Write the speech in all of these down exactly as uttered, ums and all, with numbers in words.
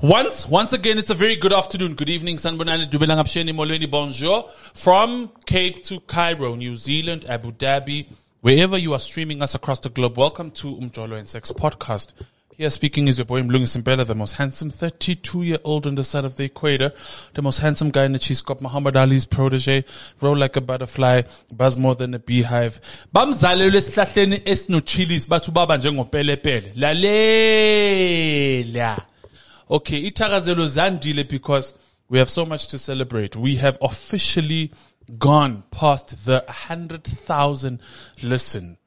Once, once again, it's a very good afternoon, good evening, sanibonani, dumelang apsheni, molweni, bonjour. From Cape to Cairo, New Zealand, Abu Dhabi, wherever you are streaming us across the globe, welcome to Umjolo and Sex Podcast. Here speaking is your boy Mlungi Simpela, the most handsome thirty-two-year-old on the side of the equator, the most handsome guy in the cheese cup, Muhammad Ali's protege, roll like a butterfly, buzz more than a beehive. Bamzalelwe esihlahleni esinochilis, bathu baba njengopelepele. Lalela. Okay, itakazelo zandile because we have so much to celebrate. We have officially gone past the one hundred thousand listens.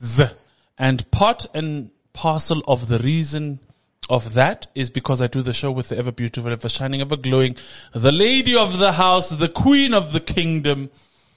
And part and parcel of the reason of that is because I do the show with the ever beautiful, ever shining, ever glowing, the lady of the house, the queen of the kingdom.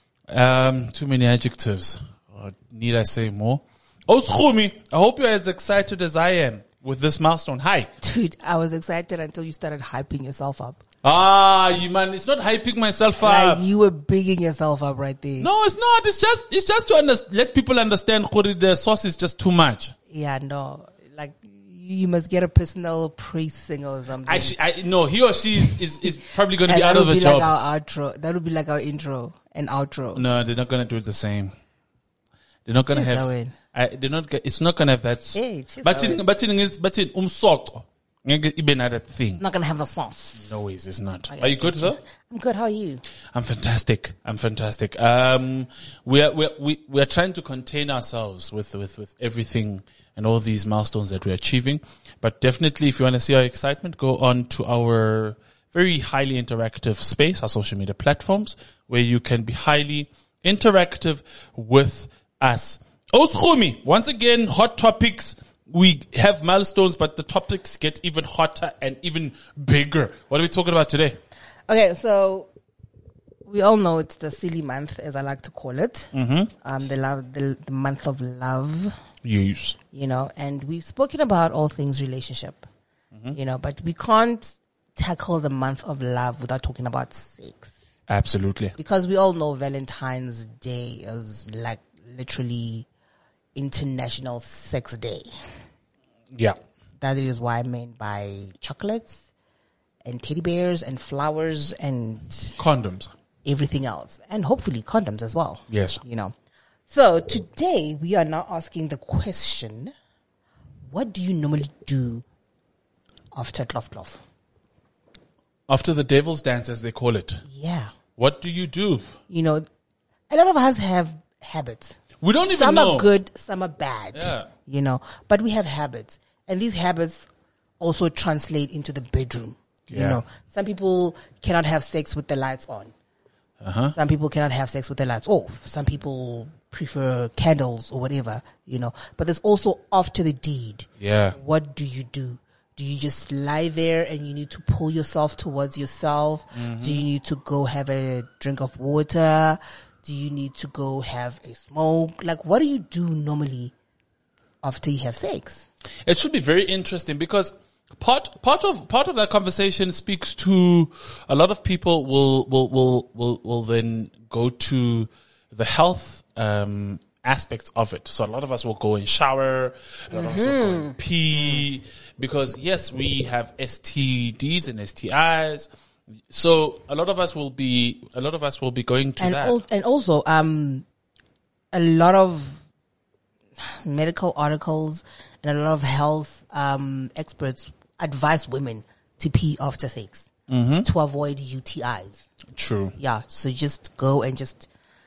Um, too many adjectives. Or need I say more? Oskumi, I hope you're as excited as I am with this milestone. Hi. Dude, I was excited until you started hyping yourself up. Ah, you man, it's not hyping myself up. Like you were bigging yourself up right there. No, it's not. It's just, it's just to under, let people understand the sauce is just too much. Yeah, no. Like, you must get a personal praise singer or something. I, I, no, he or she is, is, is probably going to be out of the be job. Like our outro. That would be like our intro and outro. No, they're not going to do it the same. They're not going to have, I, they're not, it's not going to have that. Hey, but in, but in, but in, umsoko. Even at that thing. Not gonna have the sauce. No ways, it's not. Okay, are you good, though? I'm good. How are you? I'm fantastic. I'm fantastic. Um, we are, we are, we, we are trying to contain ourselves with, with, with everything and all these milestones that we're achieving. But definitely, if you want to see our excitement, go on to our very highly interactive space, our social media platforms, where you can be highly interactive with us. Oskumi, once again, hot topics. We have milestones, but the topics get even hotter and even bigger. What are we talking about today? Okay, so we all know it's the silly month, as I like to call it. Mm-hmm. Um, the love, the, the month of love. Yes. You know, and we've spoken about all things relationship. Mm-hmm. You know, but we can't tackle the month of love without talking about sex. Absolutely. Because we all know Valentine's Day is like literally International Sex Day. Yeah. That is why men buy chocolates and teddy bears and flowers and condoms, everything else, and hopefully condoms as well. Yes. You know. So today we are now asking the question, what do you normally do after cloth cloth? After the devil's dance, as they call it. Yeah. What do you do? You know, a lot of us have habits. We don't even some know. Some are good, some are bad. Yeah. You know, but we have habits. And these habits also translate into the bedroom. Yeah. You know, some people cannot have sex with the lights on. Uh-huh. Some people cannot have sex with the lights off. Some people prefer candles or whatever, you know. But there's also after the deed. Yeah. What do you do? Do you just lie there and you need to pull yourself towards yourself? Mm-hmm. Do you need to go have a drink of water? Do you need to go have a smoke? Like, what do you do normally after you have sex? It should be very interesting because part, part of, part of that conversation speaks to a lot of people will, will, will, will, will then go to the health, um, aspects of it. So a lot of us will go and shower, a lot mm-hmm. of us will go and pee because yes, we have S T Ds and S T Is. So a lot of us will be, a lot of us will be going to and that. Al- and also, um, a lot of medical articles and a lot of health, um, experts advise women to pee after sex mm-hmm. to avoid U T Is. True. Yeah. So just go and just,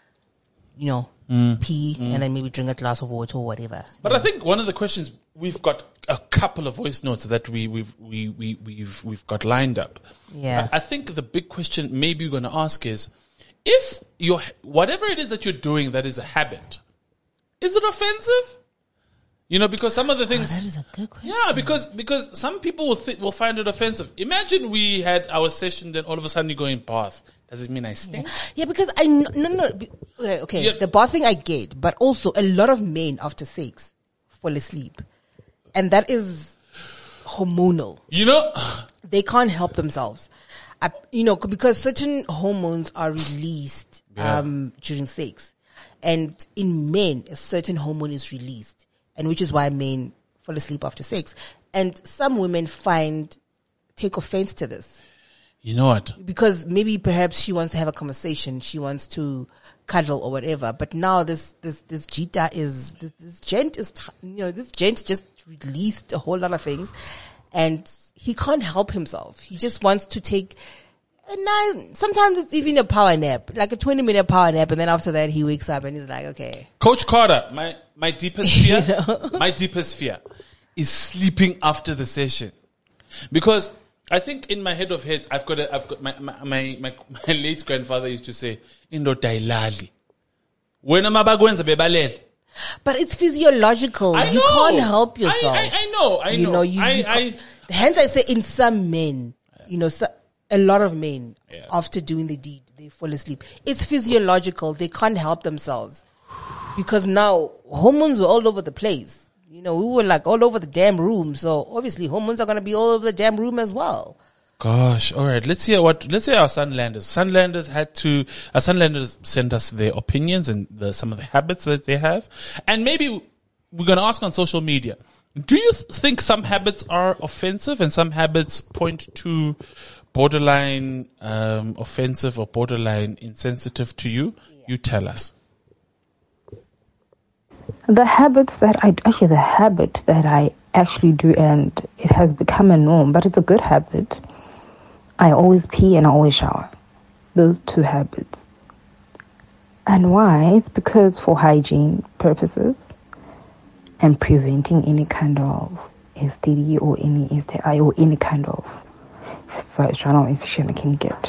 you know, mm. pee mm. and then maybe drink a glass of water or whatever. But yeah. I think one of the questions, we've got a couple of voice notes that we, we've, we, we, we've, we've got lined up. Yeah. I, I think the big question maybe you're going to ask is, if you're, whatever it is that you're doing that is a habit, is it offensive? You know, because some of the things. Oh, that is a good question. Yeah, because, because some people will th- will find it offensive. Imagine we had our session, then all of a sudden you go in bath. Does it mean I stink? Yeah, yeah because I, no, no, no. Okay, okay. Yeah. The bathing I get, but also a lot of men after sex fall asleep. And that is hormonal. You know? They can't help themselves. I, you know, because certain hormones are released, yeah. um, during sex. And in men, a certain hormone is released. And which is why men fall asleep after sex. And some women find take offense to this. You know what? Because maybe perhaps she wants to have a conversation. She wants to cuddle or whatever. But now this, this, this Jita is, this, this gent is, you know, this gent just released a whole lot of things and he can't help himself. He just wants to take a nice, sometimes it's even a power nap, like a twenty minute power nap. And then after that he wakes up and he's like, okay. Coach Carter, my, my deepest fear, You know? my deepest fear is sleeping after the session. Because I think in my head of heads, I've got a, I've got my, my, my, my, my late grandfather used to say, Indo dailali. When am I going to be balel? But it's physiological. I You know. can't help yourself. I, I, I know, I you know. know, you, I, you I, can't- hence I say in some men, you know, so, a lot of men Yeah. after doing the deed, they fall asleep. It's physiological. They can't help themselves because now hormones were all over the place. You know, we were like all over the damn room. So obviously hormones are going to be all over the damn room as well. Gosh, all right. Let's hear what. Let's hear our Sunlanders. Sunlanders had to. Our Sunlanders sent us their opinions and the, some of the habits that they have, and maybe we're going to ask on social media. Do you th- think some habits are offensive and some habits point to borderline um, offensive or borderline insensitive to you? Yeah. You tell us. The habits that I, actually the habit that I actually do, and it has become a norm, but it's a good habit. I always pee and I always shower. Those two habits. And why? It's because for hygiene purposes and preventing any kind of S T D or any S T I or any kind of vaginal infection I can get.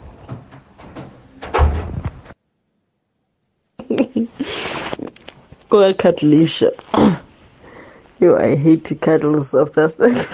Go and cuddlisha. Yo, I hate to cuddle after sex.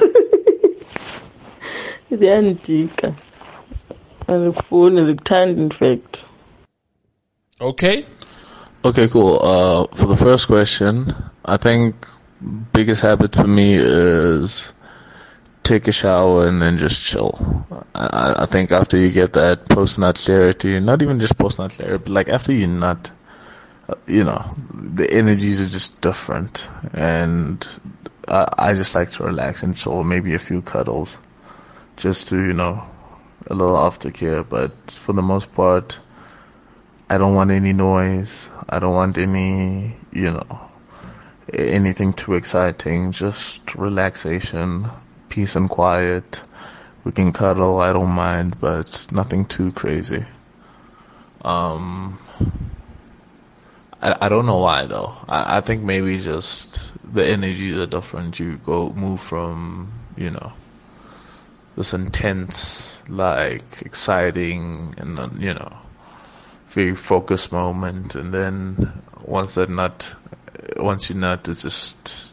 Ziyanidika. Andikufuni, ndikuthanda in fact. Okay. Okay, cool. Uh, for the first question, I think biggest habit for me is take a shower and then just chill. I, I think after you get that post-nut clarity, not even just post-nut clarity, but like after you nut, you know, the energies are just different, and I, I just like to relax and chill, maybe a few cuddles, just to, you know, a little aftercare, but for the most part, I don't want any noise, I don't want any, you know, anything too exciting, just relaxation, peace and quiet. We can cuddle, I don't mind, but nothing too crazy. Um... I, I don't know why though. I, I think maybe just the energies are different. You go move from, you know, this intense, like exciting and then, you know, very focused moment, and then once that nut, once you nut, it just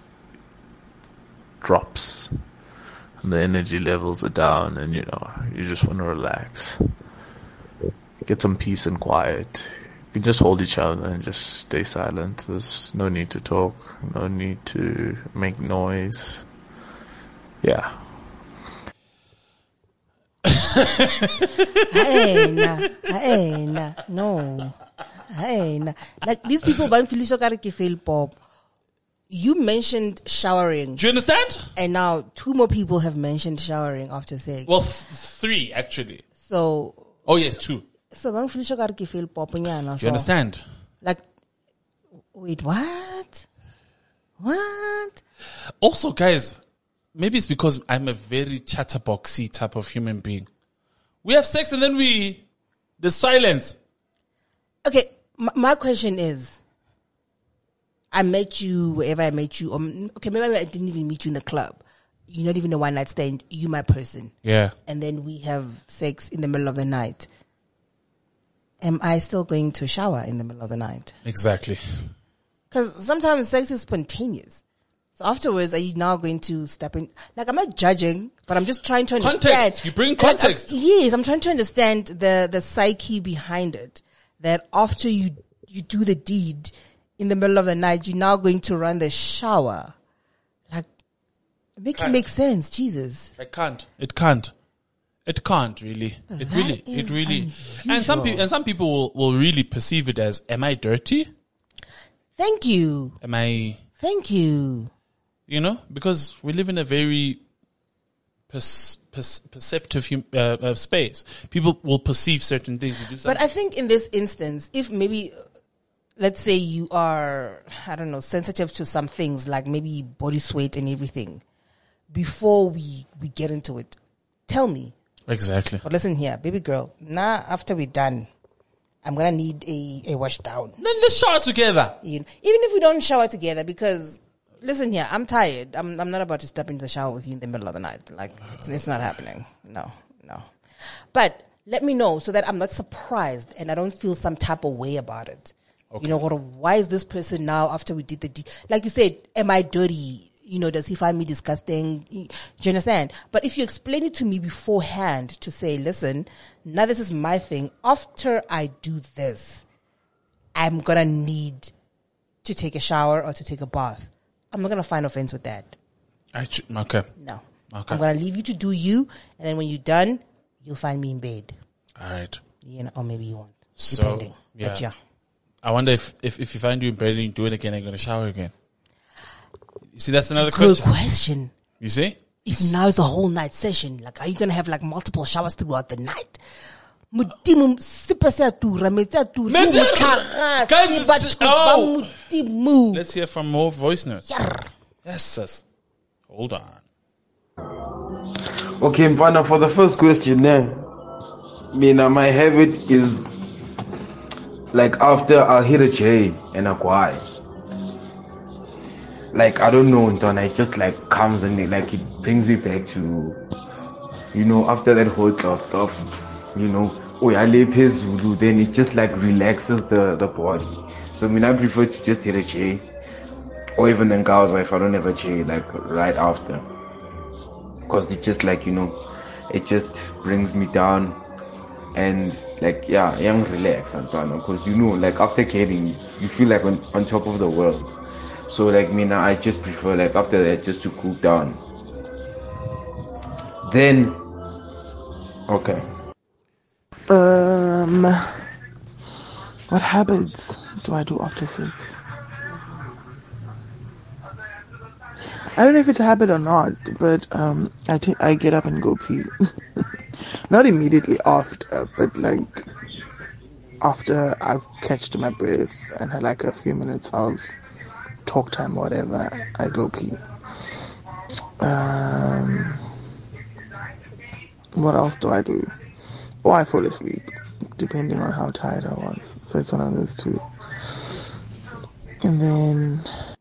drops, and the energy levels are down, and you know, you just want to relax, get some peace and quiet. You can just hold each other and just stay silent. There's no need to talk, no need to make noise. Yeah. Hey, nah, hey, nah, no, hey, nah. Like these people, ban filisho kare ke fail pop. You mentioned showering. Do you understand? And now two more people have mentioned showering after sex. Well, th- three actually. So. Oh yes, two. So bang filisho kare ke fail pop nyana. Do you understand? Like, wait, what? What? Also, guys, maybe it's because I'm a very chatterboxy type of human being. We have sex and then we, the silence. Okay, my, my question is, I met you wherever I met you. Um, okay, maybe I didn't even meet you in the club. You're not even a one night stand. You my person. Yeah. And then we have sex in the middle of the night. Am I still going to shower in the middle of the night? Exactly. Because sometimes sex is spontaneous. So afterwards, are you now going to step in? Like, I'm not judging, but I'm just trying to understand. Context. You bring context. Like, yes, I'm trying to understand the, the psyche behind it. That after you, you do the deed in the middle of the night, you're now going to run the shower. Like, make it make sense, Jesus. I can't. It can't. It can't really. It That really, is it really. unusual. And some people, and some people will, will really perceive it as, am I dirty? Thank you. Am I, Thank you. you know, because we live in a very pers- per- perceptive hum- uh, uh, space. People will perceive certain things. You do something. But I think in this instance, if maybe, let's say you are, I don't know, sensitive to some things like maybe body sweat and everything, before we, we get into it, tell me. Exactly. But listen here, baby girl, now after we're done, I'm going to need a, a wash down. Then let's shower together. You know, even if we don't shower together, because listen here, I'm tired. I'm I'm not about to step into the shower with you in the middle of the night. Like, it's, it's not happening. No, no. But let me know so that I'm not surprised and I don't feel some type of way about it. Okay. You know, or why is this person now after we did the, de- like you said, am I dirty? You know, does he find me disgusting? Do you understand? But if you explain it to me beforehand to say, listen, now this is my thing. After I do this, I'm going to need to take a shower or to take a bath. I'm not going to find offense with that. I ch- okay. No. Okay. I'm going to leave you to do you. And then when you're done, you'll find me in bed. All right. You know, or maybe you won't. So, depending. yeah. But yeah. I wonder if, if, if you find you in bed and you do it again, I'm going to shower again. You see, that's another Good question. question. You see? If now it's a whole night session, like, are you going to have like multiple showers throughout the night? Modimo sipa se atura, metsi atura, Metsi mo atura. tlhaga, Guys, se batho ba oh. Modimo. Let's hear from more voice notes. Yarr. Yes, sis. Hold on. Okay, Mfana, for the first question, eh, Mina, my habit is like after I'll hit a J and I quiet. Like, I don't know, Ntona, it just like comes and it, like it brings me back to, you know, after that whole stuff, stuff you know, oh, I lay Zulu, then it just like relaxes the, the body. So I mean, I prefer to just hit a J, or even in Gaza if I don't have a J, like right after. Because it just like, you know, it just brings me down and like, yeah, young relax, Antwana. Because you know, like after getting, you feel like on, on top of the world. So like me now, I just prefer like after that just to cool down. Then, okay. Um, what habits do I do after sex? I don't know if it's a habit or not, but um, I t- I get up and go pee. Not immediately after, but like after I've catched my breath and had like a few minutes of talk time, whatever, I go pee. Um, what else do I do? Oh, I fall asleep, depending on how tired I was. So it's one of those two. And then...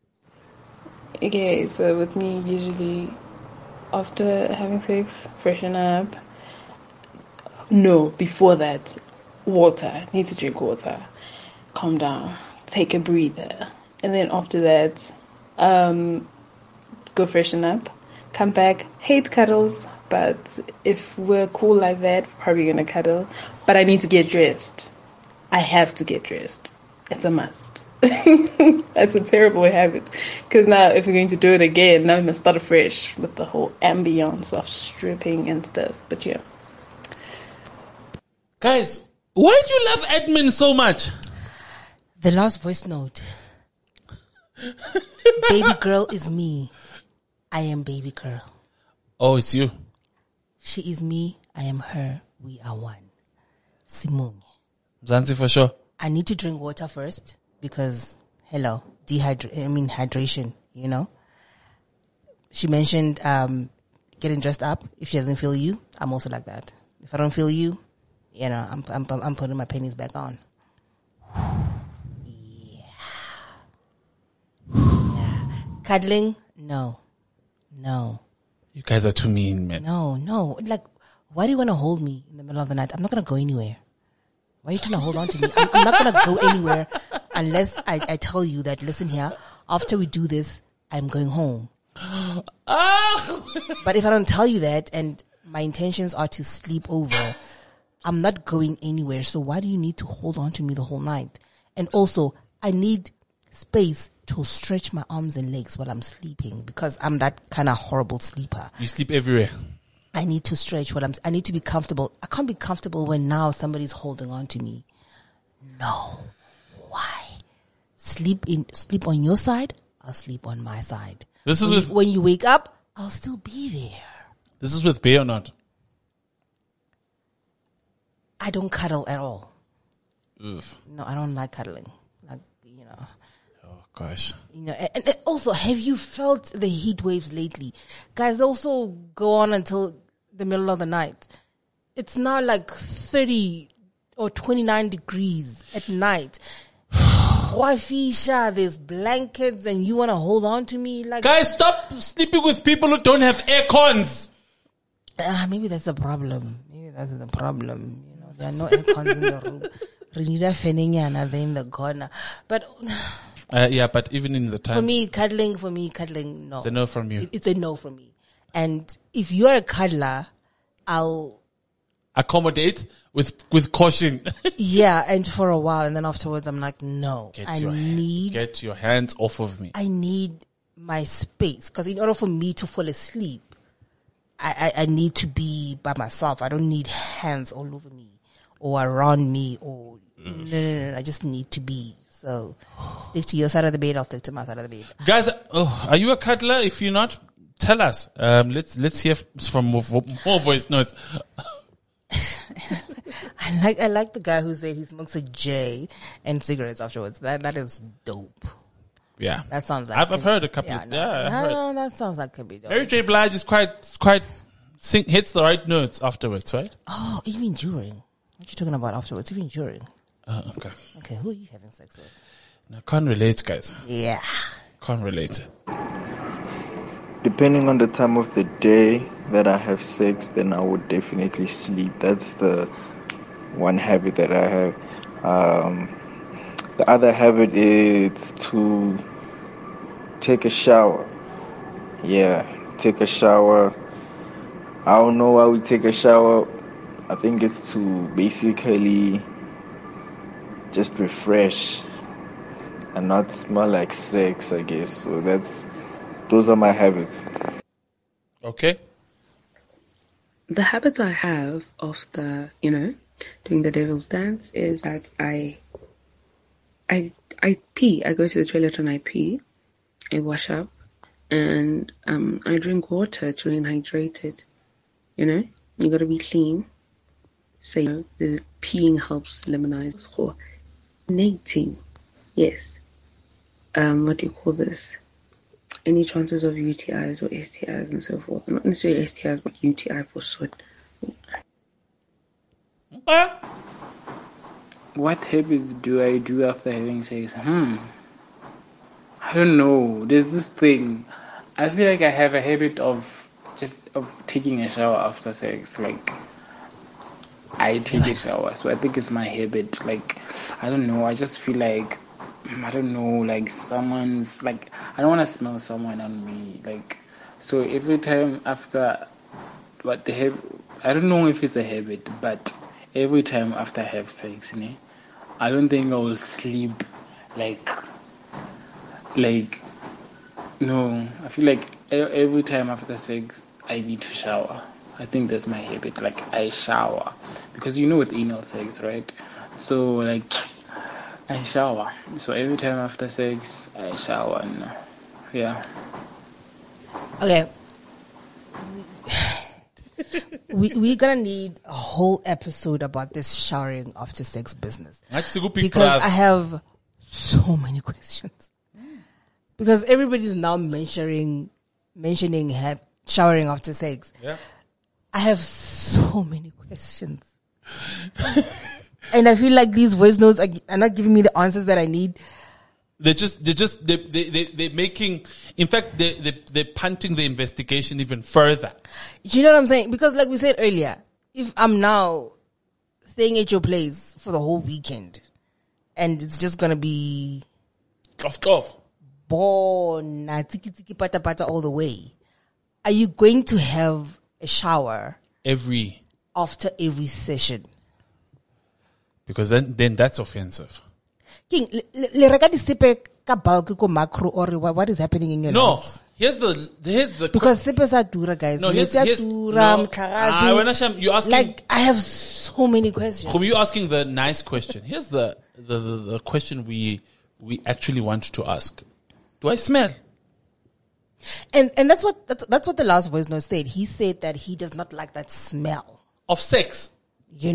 Okay, so with me, usually after having sex, freshen up. No, before that, water. Need to drink water. Calm down. Take a breather. And then after that, um, go freshen up. Come back. Hate cuddles, but if we're cool like that, probably gonna cuddle. But I need to get dressed. I have to get dressed. It's a must. That's a terrible habit. Because now if we're going to do it again, now we must start afresh with the whole ambience of stripping and stuff. But yeah. Guys, why do you love admin so much? The last voice note. Baby girl is me. I am baby girl. Oh, it's you. She is me. I am her. We are one. Simone. Zanzi for sure. I need to drink water first because, hello, dehydra- I mean hydration, you know. She mentioned um, getting dressed up. If she doesn't feel you, I'm also like that. If I don't feel you, you know, I'm I'm, I'm putting my pennies back on. Yeah. Yeah. Cuddling? No. No. You guys are too mean, man. No, no. Like, why do you want to hold me in the middle of the night? I'm not going to go anywhere. Why are you trying to hold on to me? I'm, I'm not going to go anywhere unless I, I tell you that, listen here, after we do this, I'm going home. Oh! But if I don't tell you that and my intentions are to sleep over, I'm not going anywhere. So why do you need to hold on to me the whole night? And also, I need space to stretch my arms and legs while I'm sleeping because I'm that kind of horrible sleeper. You sleep everywhere. I need to stretch what I'm, I need to be comfortable. I can't be comfortable when now somebody's holding on to me. No. Why? Sleep in, sleep on your side. I'll sleep on my side. This is when, with, you, when you wake up, I'll still be there. This is with Bay or not? I don't cuddle at all. Oof. No, I don't like cuddling. Like, you know. Oh, gosh. You know, and, and also, have you felt the heat waves lately? Guys, they also go on until the middle of the night. It's now like thirty or twenty-nine degrees at night. Wafisha, there's blankets and you want to hold on to me? Like, Guys, stop sleeping with people who don't have air cons. Uh, maybe that's a problem. Maybe that's the problem. You know, there are no air cons in the room. We need a feninyana there in the corner. But Uh, yeah, but even in the time. for me, cuddling, for me, cuddling, no. It's a no from you. It- It's a no from me. And if you're a cuddler, I'll, Accommodate with, with caution. yeah, and for a while, and then afterwards I'm like, no, Get I your, need, get your hands off of me. I need my space. Cause in order for me to fall asleep, I, I, I need to be by myself. I don't need hands all over me or around me or, no, no, no, no, I just need to be. So stick to your side of the bed, I'll stick to my side of the bed. Guys, oh, are you a cuddler? If you're not, tell us. Um, let's, let's hear from more, more voice notes. I like, I like the guy who said he smokes a J and cigarettes afterwards. That, that is dope. Yeah. That sounds like, I've, I've heard a couple yeah, of, no, yeah, I've heard. no, that sounds like could be dope. Mary J. Blige is quite, is quite, sing, hits the right notes afterwards, right? Oh, even during. What you talking about afterwards? Even during. Uh, okay. Okay, who are you having sex with? No, can't relate, guys. Yeah. Can't relate. Depending on the time of the day that I have sex, then I would definitely sleep. That's the one habit that I have. Um, the other habit is to take a shower. Yeah, take a shower. I don't know why we take a shower. I think it's to basically just refresh and not smell like sex, I guess. So that's, those are my habits. Okay. The habits I have of the, you know, doing the devil's dance is that I, I, I pee. I go to the toilet and I pee. I wash up, and um, I drink water to remain hydrated. You know, you got to be clean. So you know, the peeing helps eliminate. Negating, yes. Um, what do you call this? Any chances of U T Is or S T Is and so forth. Not necessarily S T Is, but U T I for short. What habits do I do after having sex? Hmm. I don't know. There's this thing. I feel like I have a habit of just of taking a shower after sex. Like, I take a shower, so I think it's my habit. Like, I don't know. I just feel like, I don't know, like someone's, like, I don't want to smell someone on me. Like, so every time after, but the habit, I don't know if it's a habit, but every time after I have sex, you know, I don't think I will sleep like, like, no, I feel like every time after sex, I need to shower. I think that's my habit. Like, I shower. Because you know with anal sex, right? So, like, I shower. So every time after sex, I shower. And, yeah. Okay. we, we're gonna need a whole episode about this showering after sex business. Because I have so many questions. Because everybody's now mentioning, mentioning ha- showering after sex. Yeah. I have so many questions. And I feel like these voice notes are, are not giving me the answers that I need. They're just, they're just, they, they, they, they're making, in fact, they, they, they're punting the investigation even further. Do you know what I'm saying? Because like we said earlier, if I'm now staying at your place for the whole weekend and it's just going to be off, off, born, tiki tiki pata pata all the way, are you going to have a shower every, after every session? Because then, then that's offensive. King, le reka di sepe ka bulk ko macro or what is happening in your No, lives? here's the, here's the, because sepes are dura, guys. no, here's, Metsi a here's, dura, no, mtlhagazi. ah, when Asham, you're asking, like, I have so many questions. From you asking the nice question. Here's the, the, the, the question we, we actually want to ask. Do I smell? And, and that's what, that's, that's what the last voice note said. He said that he does not like that smell. Of sex. You know,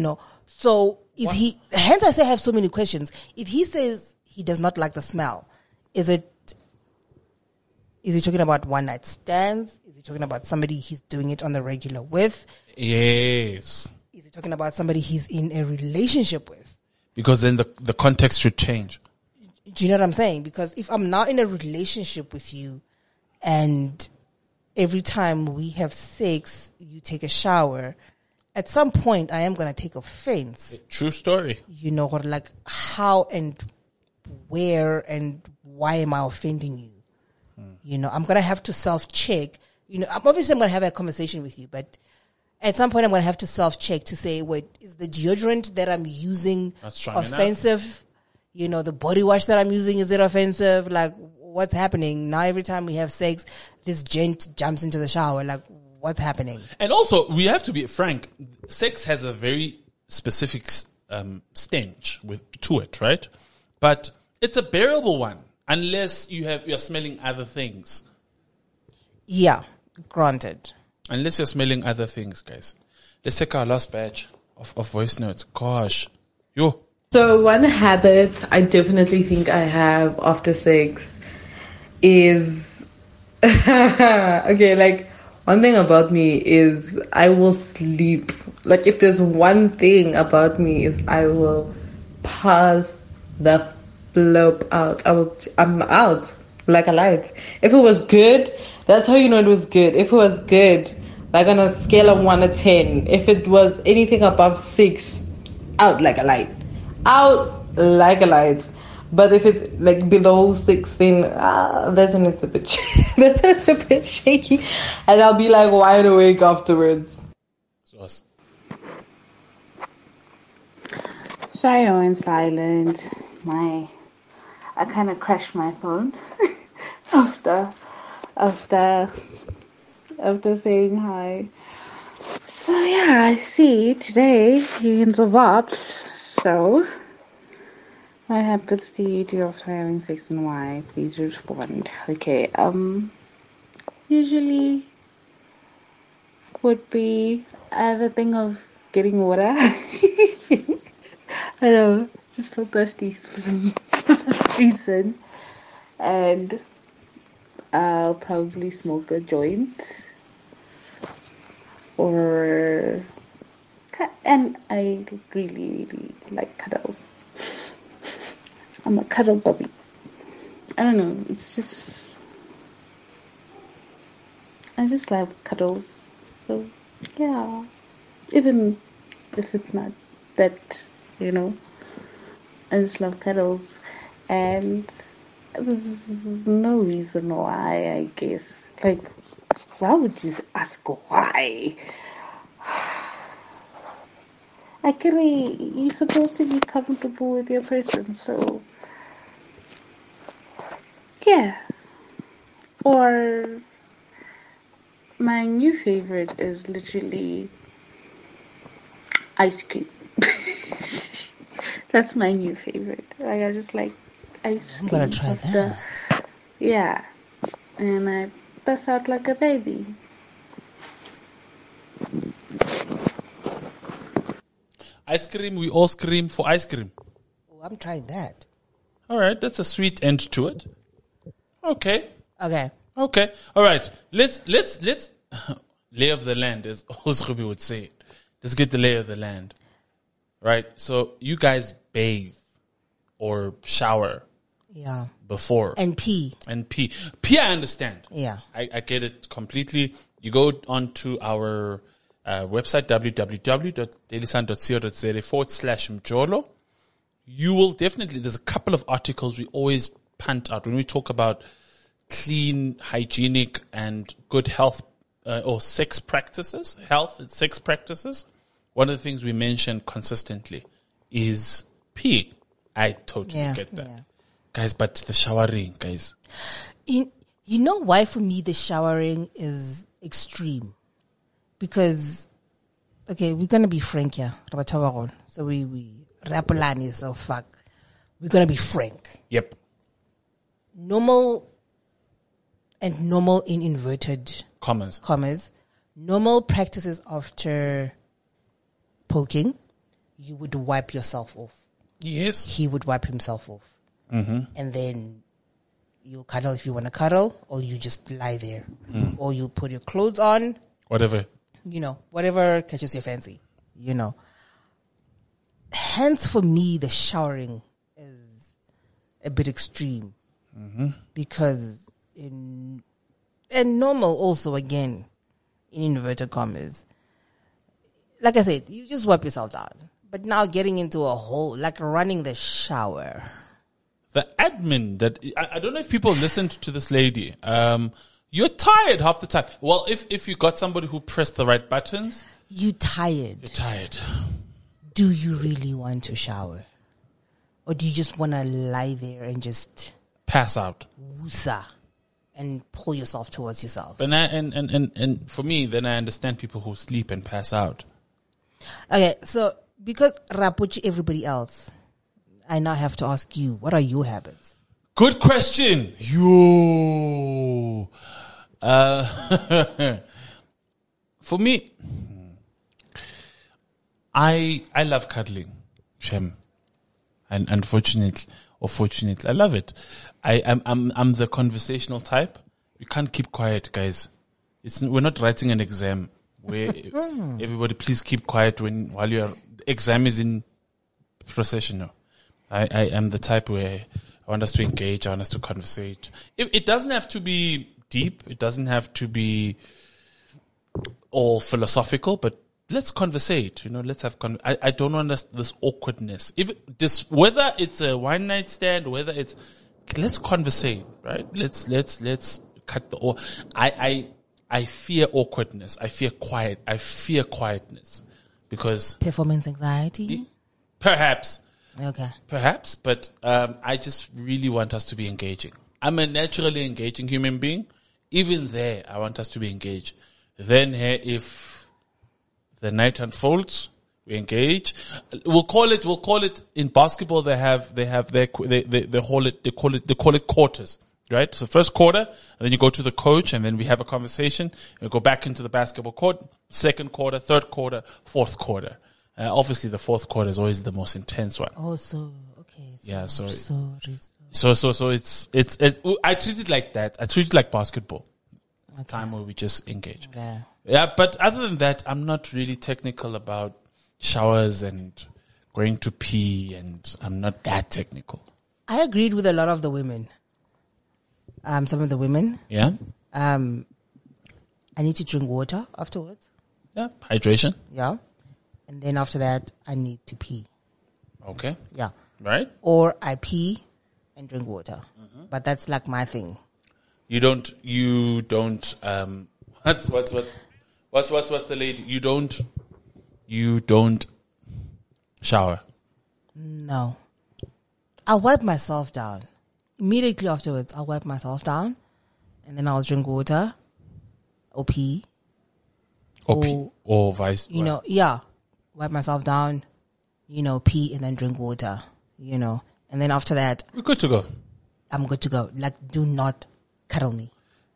So is he, hence I say I have so many questions. If he says he does not like the smell, is it, is he talking about one night stands? Is he talking about somebody he's doing it on the regular with? Yes. Is he talking about somebody he's in a relationship with? Because then the, the context should change. Do you know what I'm saying? Because if I'm now in a relationship with you and every time we have sex, you take a shower, at some point I am going to take offense. True story. You know, or like how and where and why am I offending you? Hmm. You know, I'm going to have to self-check. You know, I'm obviously I'm going to have a conversation with you, but at some point I'm going to have to self-check to say, wait, is the deodorant that I'm using offensive? Enough. You know, the body wash that I'm using, is it offensive? Like, what's happening? Now every time we have sex, this gent jumps into the shower. Like, what's happening? And also, we have to be frank. Sex has a very specific um, stench with to it, right? But it's a bearable one unless you have you're smelling other things. Yeah, granted. Unless you're smelling other things, guys. Let's take our last batch of, of voice notes. Gosh, yo. So one habit I definitely think I have after sex is okay, like one thing about me is I will sleep. Like if there's one thing about me is I will pass the flop out. I will I'm out like a light. If it was good, that's how you know it was good. If it was good, like on a scale of one to ten, if it was anything above six, out like a light. Out like a light. But if it's like below six, then ah, that's when it's a bit that's when it's a bit shaky, and I'll be like wide awake afterwards. Sorry, I went silent. My I kind of crashed my phone after after after saying hi. So yeah, I see today you're in the V O P S. So, what happens to you do after having sex and why? Please respond. Okay, um, usually would be, I have a thing of getting water. I know, just feel thirsty for some, for some reason. And I'll probably smoke a joint. Or... And I really, really like cuddles. I'm a cuddle bubby. I don't know, it's just... I just love cuddles. So, yeah. Even if it's not that, you know, I just love cuddles. And there's no reason why, I guess. Like, why would you ask why? Actually, you're supposed to be comfortable with your person, so yeah. Or my new favorite is literally ice cream. That's my new favorite. Like I just like ice cream. I'm gonna try that. The, yeah, and I bust out like a baby. Ice cream, we all scream for ice cream. Oh, I'm trying that. All right, that's a sweet end to it. Okay. Okay. Okay. All right. Let's let's let's lay of the land, as Osrubi would say it. Let's get the lay of the land. Right? So you guys bathe or shower. Yeah. Before. And pee. And pee. Pee I understand. Yeah. I, I get it completely. You go onto our Uh, website w w w dot daily sun dot co dot za forward slash mjolo. You will definitely, there's a couple of articles we always punt out when we talk about clean, hygienic, and good health uh, or sex practices, health and sex practices. One of the things we mention consistently is pee. I totally Yeah, get that. yeah. Guys, but the showering, guys. You, you know why for me the showering is extreme? Because, okay, we're going to be frank here. So we, we, rapolani, so fuck. We're going to be frank. Yep. Normal, and normal in inverted commas. commas, normal practices after poking, you would wipe yourself off. Yes. He would wipe himself off. Mm-hmm. And then you'll cuddle if you want to cuddle, or you just lie there. Mm. Or you put your clothes on. Whatever. You know, whatever catches your fancy, you know. Hence, for me, the showering is a bit extreme. Mm-hmm. Because in, and normal also, again, in inverted commas, like I said, you just wipe yourself down. But now getting into a whole, like running the shower. The admin that, I, I don't know if people listened to this lady. Um, you're tired half the time. Well, if, if you got somebody who pressed the right buttons. You tired. You're tired. Do you really want to shower? Or do you just want to lie there and just pass out? Woosa. And pull yourself towards yourself. And, I, and, and, and, and for me, then I understand people who sleep and pass out. Okay, so because Rapuchi everybody else, I now have to ask you, what are your habits? Good question. Yo. Uh, for me, I I love cuddling, Shem. And unfortunately, or fortunately, I love it. I, I'm, I'm, I'm the conversational type. We can't keep quiet, guys. It's, we're not writing an exam where everybody please keep quiet when, while your exam is in procession. No. I, I am the type where I want us to engage. I want us to conversate. It, it doesn't have to be deep. It doesn't have to be all philosophical, but let's conversate, you know, let's have, con- I, I don't want this, this awkwardness. If this, whether it's a one night stand, whether it's, let's conversate, right? Let's, let's, let's cut the, I, I, I fear awkwardness. I fear quiet. I fear quietness because. Performance anxiety? Perhaps. Okay. Perhaps, but, um, I just really want us to be engaging. I'm a naturally engaging human being. Even there, I want us to be engaged. Then here, if, the night unfolds, we engage. We'll call it, we'll call it in basketball, they have, they have their, they, they, they call it, they call it, they call it quarters, right? So first quarter, and then you go to the coach, and then we have a conversation, and we go back into the basketball court, second quarter, third quarter, fourth quarter. Uh, obviously the fourth quarter is always the most intense one. Oh, so, okay. So, yeah, so, so, so, so, so it's, it's, it's, I treat it like that. I treat it like basketball. It's okay. Time where we just engage. Okay. Yeah, but other than that, I'm not really technical about showers and going to pee, and I'm not that technical. I agreed with a lot of the women. Um, some of the women. Yeah. Um, I need to drink water afterwards. Yeah, hydration. Yeah. And then after that, I need to pee. Okay. Yeah. Right. Or I pee and drink water. Mm-hmm. But that's like my thing. You don't, you don't, um, what's, what's, what's, What's, what's, what's the lady? You don't, you don't shower. No. I'll wipe myself down. Immediately afterwards, I'll wipe myself down and then I'll drink water or pee. Or, or pee, or vice. You know, yeah. Wipe myself down, you know, pee and then drink water, you know. And then after that. We're good to go. I'm good to go. Like, do not cuddle me.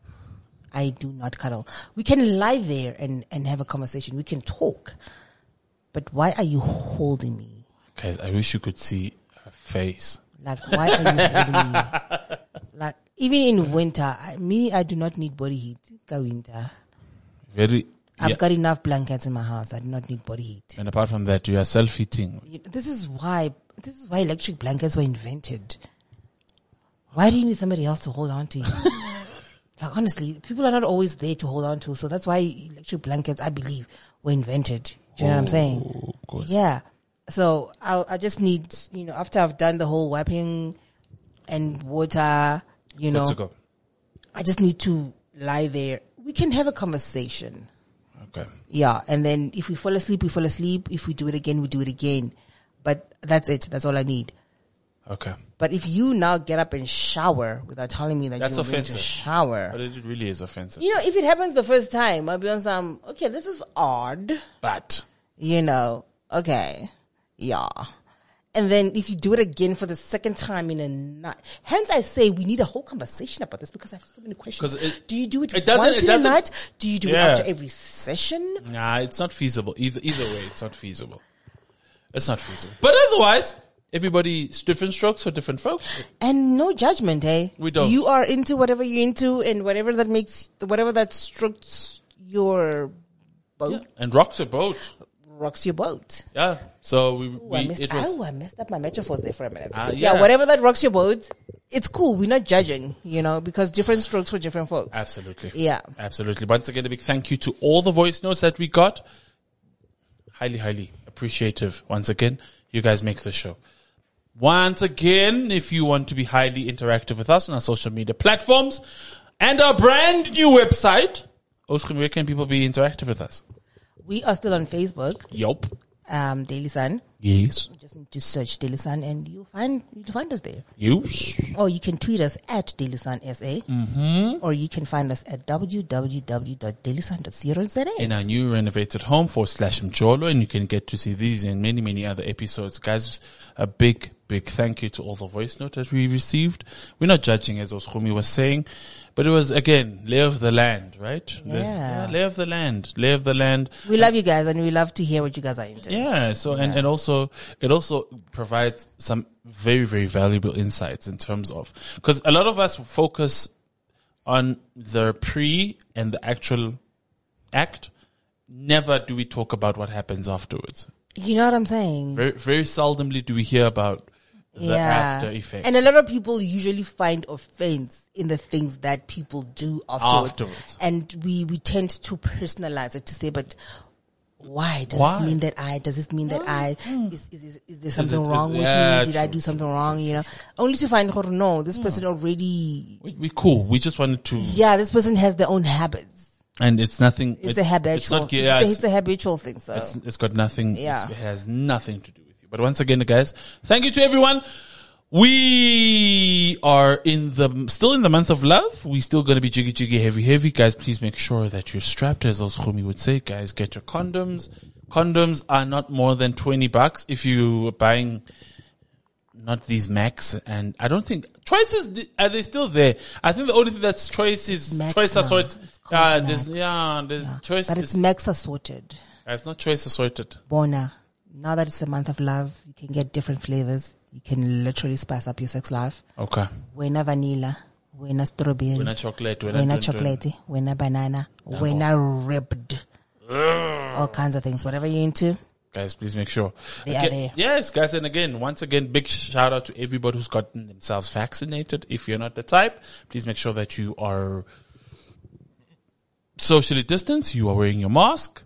I do not cuddle. We can lie there and, and have a conversation. We can talk. But why are you holding me? Guys, I wish you could see her face. Like, why are you holding me? Like, even in winter, I, me, I do not need body heat. Go winter. Very. I've yeah. got enough blankets in my house. I do not need body heat. And apart from that, you are self-heating. This is why, this is why electric blankets were invented. Why do you need somebody else to hold on to you? Like, honestly, people are not always there to hold on to. So that's why electric blankets, I believe, were invented. Do you know oh, what I'm saying? Yeah. So I'll, I just need, you know, after I've done the whole wiping and water, you know, to go. I just need to lie there. We can have a conversation. Okay. Yeah. And then if we fall asleep, we fall asleep. If we do it again, we do it again. But that's it. That's all I need. Okay. But if you now get up and shower without telling me that That's you're going offensive. to shower. But it really is offensive. You know, if it happens the first time, I'll be on some, okay, this is odd. But. You know, okay. Yeah. And then if you do it again for the second time in a night. Hence I say we need a whole conversation about this because I have so many questions. It, do you do it, it once it in a night? Do you do yeah. it after every session? Nah, it's not feasible. Either, either way, it's not feasible. It's not feasible. But otherwise, everybody's different strokes for different folks. And no judgment, eh? We don't. You are into whatever you're into, and whatever that makes, whatever that strokes your boat. Yeah. And rocks your boat. Rocks your boat. Yeah. So we, Ooh, we I, missed, it was, oh, I messed up my metaphors there for a minute. Uh, yeah. yeah. Whatever that rocks your boat, it's cool. We're not judging, you know, because different strokes for different folks. Absolutely. Yeah. Absolutely. Once again, a big thank you to all the voice notes that we got. Highly, highly appreciative. Once again, you guys make the show. Once again, if you want to be highly interactive with us on our social media platforms and our brand new website, Oskrim, where can people be interactive with us? We are still on Facebook. Yup. Um, Daily Sun. Yes. You just need to search Daily Sun and you'll find, you'll find us there. You. Or you can tweet us at Daily Sun S A. Mm-hmm. Or you can find us at w w w dot daily sun dot co dot za. In our new renovated home for slash Mjolo, and you can get to see these and many, many other episodes. Guys, a big, big thank you to all the voice note that we received. We're not judging, as Oskumi was saying, but it was, again, lay of the land, right? Yeah. The, yeah. Lay of the land. Lay of the land. We love you guys and we love to hear what you guys are into. Yeah. So, and, Yeah. and also, it also provides some very, very valuable insights in terms of, cause a lot of us focus on the pre and the actual act. Never do we talk about what happens afterwards. You know what I'm saying? Very, very seldomly do we hear about the after effects. And a lot of people usually find offense in the things that people do afterwards. Afterwards. And we, we tend to personalize it to say, but why? Does Why? this mean that I, does this mean that I, is, is, is, is there something it- wrong is- with yeah, me? Did I true, do something wrong? You know, only to find out, no, this person already, We, we cool. We just wanted to, yeah, this person has their own habits. and it's nothing. It's it- a habitual, It's not. it's, Yeah, a, it's, it's a habitual thing. So it's, it's got nothing. Yeah. It has nothing to do with you. But once again, guys, thank you to everyone. We are in the, still in the month of love. We still going to be jiggy jiggy heavy heavy. Guys, please make sure that you're strapped, as Oskumi would say. Guys, get your condoms. Condoms are not more than twenty bucks if you're buying not these Max. And I don't think, choices, are they still there? I think the only thing that's choice is Max choice now. assorted. It's called Uh, Max. there's, yeah, there's choice. but it's is- max assorted. uh, it's not choice assorted. Bona. Now that it's a month of love, you can get different flavors. You can literally spice up your sex life. Okay. Wena vanilla, wena strawberry, Wena chocolate, wena wena dun- dun. chocolate, wena banana, wena ribbed. All kinds of things. Whatever you're into. Guys, please make sure. They are Okay, there. Yes, guys, and again, once again, big shout out to everybody who's gotten themselves vaccinated. If you're not the type, please make sure that you are socially distanced, you are wearing your mask,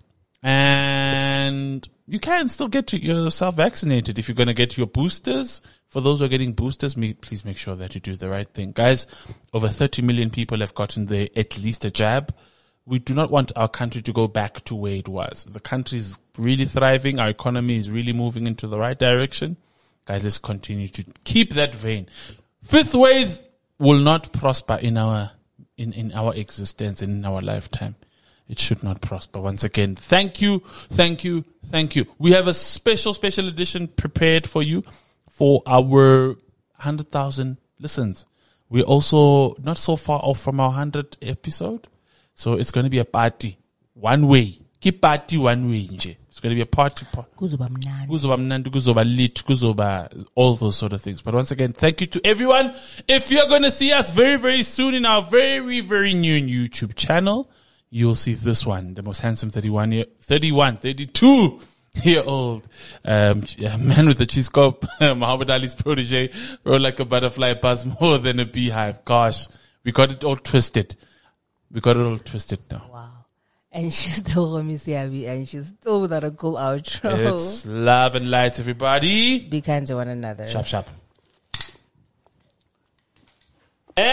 and you can still get to yourself vaccinated. If you're going to get your boosters, for those who are getting boosters, me, please make sure that you do the right thing. Guys, over thirty million people have gotten the, at least a jab. We do not want our country to go back to where it was. The country is really thriving. Our economy is really moving into the right direction. Guys, let's continue to keep that vein. Fifth wave will not prosper in our, in, in our existence, in our lifetime. It should not prosper. Once again, thank you, thank you, thank you. We have a special, special edition prepared for you for our one hundred thousand listens. We're also not so far off from our one hundredth episode. So it's going to be a party. One way. Keep party one way. Nje. It's going to be a party. Kuzoba mnandi. Kuzoba mnandi, kuzoba lit, kuzoba, all those sort of things. But once again, thank you to everyone. If you're going to see us very, very soon in our very, very new YouTube channel, you'll see this one, the most handsome thirty-one year, thirty-one, thirty-two year old, um, man with a cheese cup, Muhammad Ali's protege, roll like a butterfly, buzz more than a beehive. Gosh, we got it all twisted. We got it all twisted now. Wow. And she's still Romisiabi and she's still without a cool outro. It's love and light, everybody. Be kind to one another. Sharp, sharp.